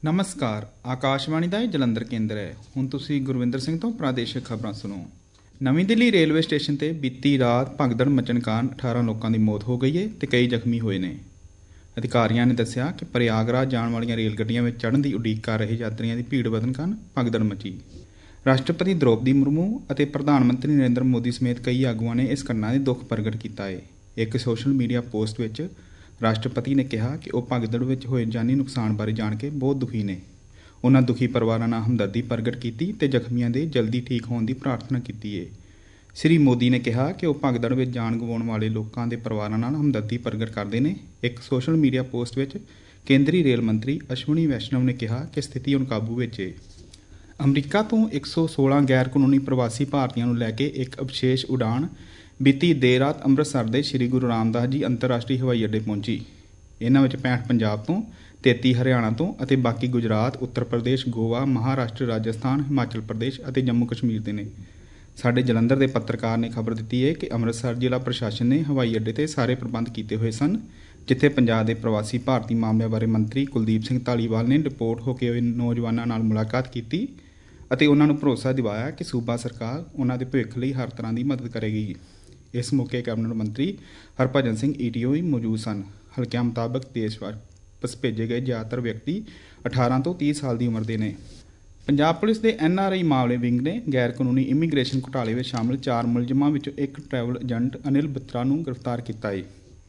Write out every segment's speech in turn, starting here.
ਨਮਸਕਾਰ। ਆਕਾਸ਼ਵਾਣੀ ਦਾ ਇਹ ਜਲੰਧਰ ਕੇਂਦਰ ਹੈ। ਹੁਣ ਤੁਸੀਂ ਗੁਰਵਿੰਦਰ ਸਿੰਘ ਤੋਂ ਪ੍ਰਾਦੇਸ਼ਿਕ ਖਬਰਾਂ ਸੁਣੋ। ਨਵੀਂ ਦਿੱਲੀ ਰੇਲਵੇ ਸਟੇਸ਼ਨ ਤੇ ਬੀਤੀ ਰਾਤ ਭਗਦੜ ਮਚਣ ਕਾਰਨ 18 ਲੋਕਾਂ ਦੀ ਮੌਤ ਹੋ ਗਈ ਹੈ ਤੇ ਕਈ ਜ਼ਖਮੀ ਹੋਏ ਨੇ। ਅਧਿਕਾਰੀਆਂ ਨੇ ਦੱਸਿਆ ਕਿ ਪ੍ਰਯਾਗਰਾਜ ਜਾਣ ਵਾਲੀਆਂ ਰੇਲ ਗੱਡੀਆਂ ਵਿੱਚ ਚੜ੍ਹਨ ਦੀ ਉਡੀਕ ਕਰ ਰਹੇ ਯਾਤਰੀਆਂ ਦੀ ਭੀੜ ਵਧਣ ਕਾਰਨ ਭਗਦੜ ਮਚੀ। ਰਾਸ਼ਟਰਪਤੀ ਦ੍ਰੌਪਦੀ ਮੁਰਮੂ ਅਤੇ ਪ੍ਰਧਾਨ ਮੰਤਰੀ ਨਰਿੰਦਰ ਮੋਦੀ ਸਮੇਤ ਕਈ ਆਗੂਆਂ ਨੇ ਇਸ ਘਟਨਾ ਦੇ ਦੁੱਖ ਪ੍ਰਗਟ ਕੀਤਾ ਹੈ। ਇੱਕ ਸੋਸ਼ਲ ਮੀਡੀਆ ਪੋਸਟ ਵਿੱਚ ਰਾਸ਼ਟਰਪਤੀ ਨੇ ਕਿਹਾ ਕਿ ਉਹ ਭਗਦੜ ਵਿੱਚ ਹੋਏ ਜਾਨੀ ਨੁਕਸਾਨ ਬਾਰੇ ਜਾਣ ਕੇ ਬਹੁਤ ਦੁਖੀ ਨੇ। ਉਹਨਾਂ ਦੁਖੀ ਪਰਿਵਾਰਾਂ ਨਾਲ ਹਮਦਰਦੀ ਪ੍ਰਗਟ ਕੀਤੀ ਤੇ ਜ਼ਖਮੀਆਂ ਦੇ ਜਲਦੀ ਠੀਕ ਹੋਣ ਦੀ ਪ੍ਰਾਰਥਨਾ ਕੀਤੀ ਹੈ। ਸ੍ਰੀ ਮੋਦੀ ਨੇ ਕਿਹਾ ਕਿ ਉਹ ਭਗਦੜ ਵਿੱਚ ਜਾਨ ਗਵਾਉਣ ਵਾਲੇ ਲੋਕਾਂ ਦੇ ਪਰਿਵਾਰਾਂ ਨਾਲ ਹਮਦਰਦੀ ਪ੍ਰਗਟ ਕਰਦੇ ਨੇ। ਇੱਕ ਸੋਸ਼ਲ ਮੀਡੀਆ ਪੋਸਟ ਵਿੱਚ ਕੇਂਦਰੀ ਰੇਲ ਮੰਤਰੀ ਅਸ਼ਵਨੀ ਵੈਸ਼ਨਵ ਨੇ ਕਿਹਾ ਕਿ ਸਥਿਤੀ ਹੁਣ ਕਾਬੂ ਵਿੱਚ ਹੈ। ਅਮਰੀਕਾ ਤੋਂ 116 ਗੈਰ ਕਾਨੂੰਨੀ ਪ੍ਰਵਾਸੀ ਭਾਰਤੀਆਂ ਨੂੰ ਲੈ ਕੇ ਇੱਕ ਵਿਸ਼ੇਸ਼ ਉਡਾਣ ਬੀਤੀ ਦੇਰ ਰਾਤ ਅੰਮ੍ਰਿਤਸਰ ਦੇ ਸ੍ਰੀ ਗੁਰੂ ਰਾਮਦਾਸ ਜੀ ਅੰਤਰਰਾਸ਼ਟਰੀ ਹਵਾਈ ਅੱਡੇ ਪਹੁੰਚੀ। ਇਹਨਾਂ ਵਿੱਚ 65 ਪੰਜਾਬ ਤੋਂ, 33 ਹਰਿਆਣਾ ਤੋਂ ਅਤੇ ਬਾਕੀ ਗੁਜਰਾਤ, ਉੱਤਰ ਪ੍ਰਦੇਸ਼, ਗੋਆ, ਮਹਾਰਾਸ਼ਟਰ, ਰਾਜਸਥਾਨ, ਹਿਮਾਚਲ ਪ੍ਰਦੇਸ਼ ਅਤੇ ਜੰਮੂ ਕਸ਼ਮੀਰ ਦੇ ਨੇ। ਸਾਡੇ ਜਲੰਧਰ ਦੇ ਪੱਤਰਕਾਰ ਨੇ ਖਬਰ ਦਿੱਤੀ ਹੈ ਕਿ ਅੰਮ੍ਰਿਤਸਰ ਜ਼ਿਲ੍ਹਾ ਪ੍ਰਸ਼ਾਸਨ ਨੇ ਹਵਾਈ ਅੱਡੇ ਤੇ ਸਾਰੇ ਪ੍ਰਬੰਧ ਕੀਤੇ ਹੋਏ ਸਨ, ਜਿੱਥੇ ਪੰਜਾਬ ਦੇ ਪ੍ਰਵਾਸੀ ਭਾਰਤੀ ਮਾਮਲਿਆਂ ਬਾਰੇ ਮੰਤਰੀ ਕੁਲਦੀਪ ਸਿੰਘ ਧਾਲੀਵਾਲ ਨੇ ਡਿਪੋਰਟ ਹੋ ਕੇ ਹੋਏ ਨੌਜਵਾਨਾਂ ਨਾਲ ਮੁਲਾਕਾਤ ਕੀਤੀ ਅਤੇ ਉਹਨਾਂ ਨੂੰ ਭਰੋਸਾ ਦਿਵਾਇਆ ਕਿ ਸੂਬਾ ਸਰਕਾਰ ਉਹਨਾਂ ਦੇ ਭਵਿੱਖ ਲਈ ਹਰ ਤਰ੍ਹਾਂ ਦੀ ਮਦਦ ਕਰੇਗੀ। ਇਸ ਮੌਕੇ ਕੈਬਨਿਟ ਮੰਤਰੀ ਹਰਭਜਨ ਸਿੰਘ ETO ਵੀ ਮੌਜੂਦ ਸਨ। ਹਲਕਿਆਂ ਮੁਤਾਬਕ ਦੇਸ਼ ਵਾਪਸ ਭੇਜੇ ਗਏ ਜ਼ਿਆਦਾਤਰ ਵਿਅਕਤੀ 18 ਤੋਂ 30 ਸਾਲ ਦੀ ਉਮਰ ਦੇ ਨੇ। ਪੰਜਾਬ ਪੁਲਿਸ ਦੇ NRI ਮਾਮਲੇ ਵਿੰਗ ਨੇ ਗੈਰ ਕਾਨੂੰਨੀ ਇਮੀਗ੍ਰੇਸ਼ਨ ਘੁਟਾਲੇ ਵਿੱਚ ਸ਼ਾਮਲ 4 ਮੁਲਜ਼ਮਾਂ ਵਿੱਚੋਂ ਇੱਕ ਟਰੈਵਲ ਏਜੰਟ ਅਨਿਲ ਬੱਤਰਾ ਨੂੰ ਗ੍ਰਿਫਤਾਰ ਕੀਤਾ ਹੈ।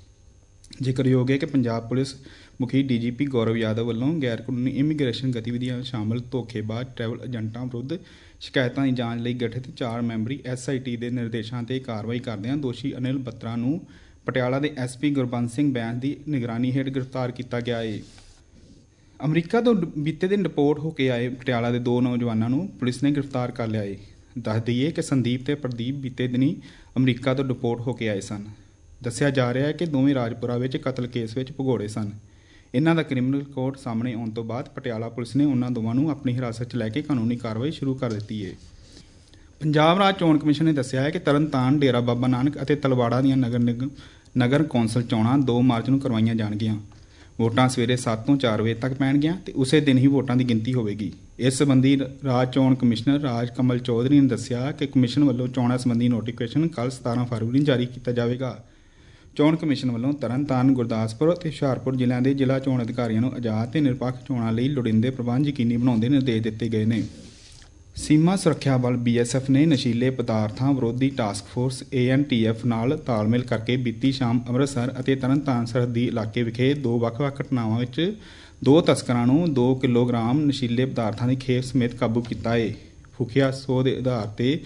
ਜ਼ਿਕਰਯੋਗ ਹੈ ਕਿ ਪੰਜਾਬ ਪੁਲਿਸ ਮੁਖੀ DGP ਗੌਰਵ ਯਾਦਵ ਵੱਲੋਂ ਗੈਰ ਕਾਨੂੰਨੀ ਇਮੀਗ੍ਰੇਸ਼ਨ ਗਤੀਵਿਧੀਆਂ ਵਿੱਚ ਸ਼ਾਮਲ ਧੋਖੇਬਾਜ਼ ਟਰੈਵਲ ਏਜੰਟਾਂ ਵਿਰੁੱਧ ਸ਼ਿਕਾਇਤਾਂ ਦੀ ਜਾਂਚ ਲਈ ਗਠਿਤ 4 ਮੈਂਬਰੀ SIT ਦੇ ਨਿਰਦੇਸ਼ਾਂ ਤੇ ਕਾਰਵਾਈ ਕਰਦਿਆਂ ਦੋਸ਼ੀ ਅਨਿਲ ਬੱਤਰਾ ਨੂੰ ਪਟਿਆਲਾ ਦੇ SP ਗੁਰਬੰਸ ਸਿੰਘ ਬੈਂਸ ਦੀ ਨਿਗਰਾਨੀ ਹੇਠ ਗ੍ਰਿਫਤਾਰ ਕੀਤਾ ਗਿਆ ਹੈ। ਅਮਰੀਕਾ ਤੋਂ ਬੀਤੇ ਦਿਨ ਡਿਪੋਰਟ ਹੋ ਕੇ ਆਏ ਪਟਿਆਲਾ ਦੇ 2 ਨੌਜਵਾਨਾਂ ਨੂੰ ਪੁਲਿਸ ਨੇ ਗ੍ਰਿਫਤਾਰ ਕਰ ਲਿਆ ਹੈ। ਦੱਸ ਦਈਏ ਕਿ ਸੰਦੀਪ ਤੇ ਪ੍ਰਦੀਪ ਬੀਤੇ ਦਿਨੀ ਅਮਰੀਕਾ ਤੋਂ ਡਿਪੋਰਟ ਹੋ ਕੇ ਆਏ ਸਨ। ਦੱਸਿਆ ਜਾ ਰਿਹਾ ਹੈ ਕਿ ਦੋਵੇਂ ਰਾਜਪੁਰਾ ਵਿੱਚ ਕਤਲ ਕੇਸ ਵਿੱਚ ਭਗੌੜੇ ਸਨ। ਇਹਨਾਂ ਦਾ ਕ੍ਰਿਮੀਨਲ ਰਿਕਾਰਡ ਸਾਹਮਣੇ ਆਉਣ ਤੋਂ ਬਾਅਦ ਪਟਿਆਲਾ ਪੁਲਿਸ ਨੇ ਉਹਨਾਂ ਦੋਵਾਂ ਨੂੰ ਆਪਣੀ ਹਿਰਾਸਤ 'ਚ ਲੈ ਕੇ ਕਾਨੂੰਨੀ ਕਾਰਵਾਈ ਸ਼ੁਰੂ ਕਰ ਦਿੱਤੀ ਹੈ। ਪੰਜਾਬ ਰਾਜ ਚੋਣ ਕਮਿਸ਼ਨ ਨੇ ਦੱਸਿਆ ਹੈ ਕਿ ਤਰਨਤਾਰਨ, ਡੇਰਾ ਬਾਬਾ ਨਾਨਕ ਅਤੇ ਤਲਵਾੜਾ ਦੀਆਂ ਨਗਰ ਕੌਂਸਲ ਚੋਣਾਂ 2 ਮਾਰਚ ਨੂੰ ਕਰਵਾਈਆਂ ਜਾਣਗੀਆਂ। ਵੋਟਾਂ ਸਵੇਰੇ 7 ਤੋਂ 4 ਵਜੇ ਤੱਕ ਪੈਣਗੀਆਂ ਤੇ ਉਸੇ ਦਿਨ ਹੀ ਵੋਟਾਂ ਦੀ ਗਿਣਤੀ ਹੋਵੇਗੀ। ਇਸ ਸੰਬੰਧੀ ਰਾਜ ਚੋਣ ਕਮਿਸ਼ਨਰ ਰਾਜ ਕਮਲ ਚੌਧਰੀ ਨੇ ਦੱਸਿਆ ਕਿ ਕਮਿਸ਼ਨ ਵੱਲੋਂ ਚੋਣਾਂ ਸੰਬੰਧੀ ਨੋਟੀਫਿਕੇਸ਼ਨ ਕੱਲ੍ਹ 17 ਫਰਵਰੀ ਨੂੰ ਜਾਰੀ ਕੀਤਾ ਜਾਵੇਗਾ। ਚੋਣ ਕਮਿਸ਼ਨ ਵੱਲੋਂ ਤਰਨਤਾਰਨ, ਗੁਰਦਾਸਪੁਰ ਅਤੇ ਹੁਸ਼ਿਆਰਪੁਰ ਜ਼ਿਲ੍ਹਿਆਂ ਦੇ ਜ਼ਿਲ੍ਹਾ ਚੋਣ ਅਧਿਕਾਰੀਆਂ ਨੂੰ ਆਜ਼ਾਦ ਤੇ ਨਿਰਪੱਖ ਚੋਣਾਂ ਲਈ ਲੋੜੀਂਦੇ ਪ੍ਰਬੰਧ ਯਕੀਨੀ ਬਣਾਉਣ ਦੇ ਨਿਰਦੇਸ਼ ਦਿੱਤੇ ਗਏ ਨੇ। ਸੀਮਾ ਸੁਰੱਖਿਆ ਬਲ BSF ਨੇ ਨਸ਼ੀਲੇ ਪਦਾਰਥਾਂ ਵਿਰੋਧੀ ਟਾਸਕ ਫੋਰਸ ANTF ਨਾਲ ਤਾਲਮੇਲ ਕਰਕੇ ਬੀਤੀ ਸ਼ਾਮ ਅੰਮ੍ਰਿਤਸਰ ਅਤੇ ਤਰਨਤਾਰਨ ਸਰਹੱਦੀ ਇਲਾਕੇ ਵਿਖੇ 2 ਵੱਖ-ਵੱਖ ਘਟਨਾਵਾਂ ਵਿੱਚ 2 ਤਸਕਰਾਂ ਨੂੰ 2 ਕਿਲੋਗ੍ਰਾਮ ਨਸ਼ੀਲੇ ਪਦਾਰਥਾਂ ਦੀ ਖੇਪ ਸਮੇਤ ਕਾਬੂ ਕੀਤਾ ਹੈ। ਖੁਫੀਆ ਸੂਹ ਦੇ ਆਧਾਰ ਤੇ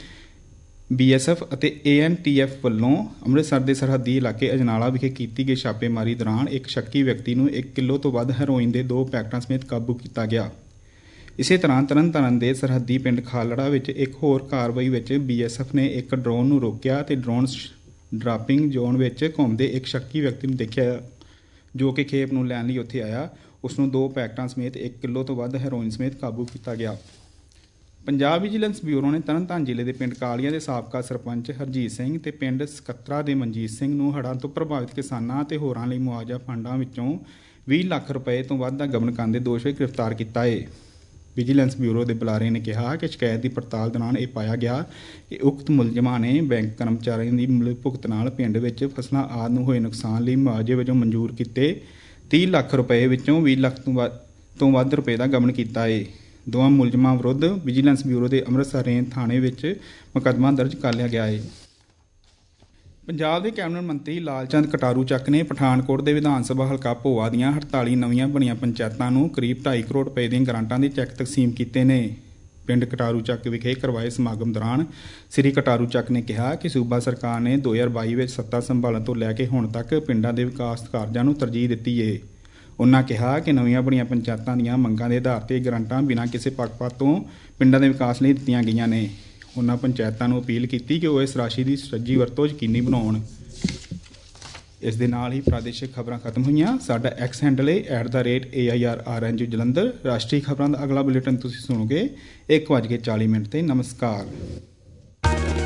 BSF ਅਤੇ ANTF ਵੱਲੋਂ ਅੰਮ੍ਰਿਤਸਰ ਦੇ ਸਰਹੱਦੀ ਇਲਾਕੇ ਅਜਨਾਲਾ ਵਿਖੇ ਕੀਤੀ ਗਈ ਛਾਪੇਮਾਰੀ ਦੌਰਾਨ ਇੱਕ ਸ਼ੱਕੀ ਵਿਅਕਤੀ ਨੂੰ 1 ਕਿਲੋ ਤੋਂ ਵੱਧ ਹੈਰੋਇਨ ਦੇ 2 ਪੈਕਟਾਂ ਸਮੇਤ ਕਾਬੂ ਕੀਤਾ ਗਿਆ। ਇਸੇ ਤਰ੍ਹਾਂ ਤਰਨਤਾਰਨ ਦੇ ਸਰਹੱਦੀ ਪਿੰਡ ਖਾਲੜਾ ਵਿੱਚ ਇੱਕ ਹੋਰ ਕਾਰਵਾਈ ਵਿੱਚ BSF ਨੇ ਇੱਕ ਡਰੋਨ ਨੂੰ ਰੋਕਿਆ ਤੇ ਡਰੋਨ ਡਰਾਪਿੰਗ ਜ਼ੋਨ ਵਿੱਚ ਘੁੰਮਦੇ ਇੱਕ ਸ਼ੱਕੀ ਵਿਅਕਤੀ ਨੂੰ ਦੇਖਿਆ ਜੋ ਕਿ ਖੇਪ ਨੂੰ ਲੈਣ ਲਈ ਉੱਥੇ ਆਇਆ। ਉਸ ਨੂੰ 2 ਪੈਕਟਾਂ ਸਮੇਤ 1 ਕਿਲੋ ਤੋਂ ਵੱਧ ਹੈਰੋਇਨ ਸਮੇਤ ਕਾਬੂ ਕੀਤਾ ਗਿਆ। ਪੰਜਾਬ ਵਿਜੀਲੈਂਸ ਬਿਊਰੋ ਨੇ ਤਰਨਤਾਰਨ ਜ਼ਿਲ੍ਹੇ ਦੇ ਪਿੰਡ ਕਾਲੀਆਂ ਦੇ ਸਾਬਕਾ ਸਰਪੰਚ ਹਰਜੀਤ ਸਿੰਘ ਤੇ ਪਿੰਡ ਸਕੱਤਰਾ ਦੇ ਮਨਜੀਤ ਸਿੰਘ ਨੂੰ ਹੜ੍ਹਾਂ ਤੋਂ ਪ੍ਰਭਾਵਿਤ ਕਿਸਾਨਾਂ ਤੇ ਹੋਰਾਂ ਲਈ ਮੁਆਵਜ਼ਾ ਫੰਡਾਂ ਵਿੱਚੋਂ 20 ਲੱਖ ਰੁਪਏ ਤੋਂ ਵੱਧ ਦਾ ਗਬਨ ਕਰਨ ਦੇ ਦੋਸ਼ ਵਿੱਚ ਗ੍ਰਿਫਤਾਰ ਕੀਤਾ ਹੈ। ਵਿਜੀਲੈਂਸ ਬਿਊਰੋ ਦੇ ਬੁਲਾਰੇ ਨੇ ਕਿਹਾ ਕਿ ਸ਼ਿਕਾਇਤ ਦੀ ਪੜਤਾਲ ਦੌਰਾਨ ਇਹ ਪਾਇਆ ਗਿਆ ਕਿ ਉਕਤ ਮੁਲਜ਼ਮਾਂ ਨੇ ਬੈਂਕ ਕਰਮਚਾਰੀਆਂ ਦੀ ਮਿਲੀ ਭੁਗਤ ਨਾਲ ਪਿੰਡ ਵਿੱਚ ਫਸਲਾਂ ਆਦਿ ਨੂੰ ਹੋਏ ਨੁਕਸਾਨ ਲਈ ਮੁਆਵਜ਼ੇ ਵਜੋਂ ਮਨਜ਼ੂਰ ਕੀਤੇ 30 ਲੱਖ ਰੁਪਏ ਵਿੱਚੋਂ 20 ਲੱਖ ਤੋਂ ਵੱਧ ਰੁਪਏ ਦਾ ਗਬਨ ਕੀਤਾ ਹੈ। ਦੋਵਾਂ ਮੁਲਜ਼ਮਾਂ ਵਿਰੁੱਧ ਵਿਜੀਲੈਂਸ ਬਿਊਰੋ ਦੇ ਅੰਮ੍ਰਿਤਸਰ ਰੇਂਜ ਥਾਣੇ ਵਿੱਚ ਮੁਕੱਦਮਾ ਦਰਜ ਕਰ ਲਿਆ ਗਿਆ ਹੈ। ਪੰਜਾਬ ਦੇ ਕੈਬਨਿਟ ਮੰਤਰੀ ਲਾਲਚੰਦ ਕਟਾਰੂ ਚੱਕ ਨੇ ਪਠਾਨਕੋਟ ਦੇ ਵਿਧਾਨ ਸਭਾ ਹਲਕਾ ਭੋਆ ਦੀਆਂ 48 ਨਵੀਆਂ ਬਣੀਆਂ ਪੰਚਾਇਤਾਂ ਨੂੰ ਕਰੀਬ 2.5 ਕਰੋੜ ਰੁਪਏ ਦੀਆਂ ਗ੍ਰਾਂਟਾਂ ਦੇ ਚੈੱਕ ਤਕਸੀਮ ਕੀਤੇ ਨੇ। ਪਿੰਡ ਕਟਾਰੂ ਚੱਕ ਵਿਖੇ ਕਰਵਾਏ ਸਮਾਗਮ ਦੌਰਾਨ ਸ੍ਰੀ ਕਟਾਰੂ ਚੱਕ ਨੇ ਕਿਹਾ ਕਿ ਸੂਬਾ ਸਰਕਾਰ ਨੇ 2022 ਵਿੱਚ ਸੱਤਾ ਸੰਭਾਲਣ ਤੋਂ ਲੈ ਕੇ ਹੁਣ ਤੱਕ ਪਿੰਡਾਂ ਦੇ ਵਿਕਾਸ ਕਾਰਜਾਂ ਨੂੰ ਤਰਜੀਹ ਦਿੱਤੀ ਹੈ। ਉਨ੍ਹਾਂ ਕਿਹਾ ਕਿ ਨਵੀਆਂ ਬਣੀਆਂ ਪੰਚਾਇਤਾਂ ਦੀਆਂ ਮੰਗਾਂ ਦੇ ਆਧਾਰ ਤੇ ਗ੍ਰਾਂਟਾਂ ਬਿਨਾਂ ਕਿਸੇ ਪੱਖਪਾਤ ਤੋਂ ਪਿੰਡਾਂ ਦੇ ਵਿਕਾਸ ਲਈ ਦਿੱਤੀਆਂ ਗਈਆਂ ਨੇ। ਉਨ੍ਹਾਂ ਪੰਚਾਇਤਾਂ ਨੂੰ ਅਪੀਲ ਕੀਤੀ ਕਿ ਉਹ ਇਸ ਰਾਸ਼ੀ ਦੀ ਸੁਚੱਜੀ ਵਰਤੋਂ ਯਕੀਨੀ ਬਣਾਉਣ। ਇਸ ਦੇ ਨਾਲ ਹੀ ਪ੍ਰਾਦੇਸ਼ਿਕ ਖਬਰਾਂ ਖਤਮ ਹੋਈਆਂ। ਸਾਡਾ X ਹੈਂਡਲ ਹੈ @AIRRNG ਜਲੰਧਰ। ਰਾਸ਼ਟਰੀ ਖਬਰਾਂ ਦਾ ਅਗਲਾ ਬੁਲੇਟਿਨ ਤੁਸੀਂ ਸੁਣੋਗੇ 1:40 ਤੇ। ਨਮਸਕਾਰ।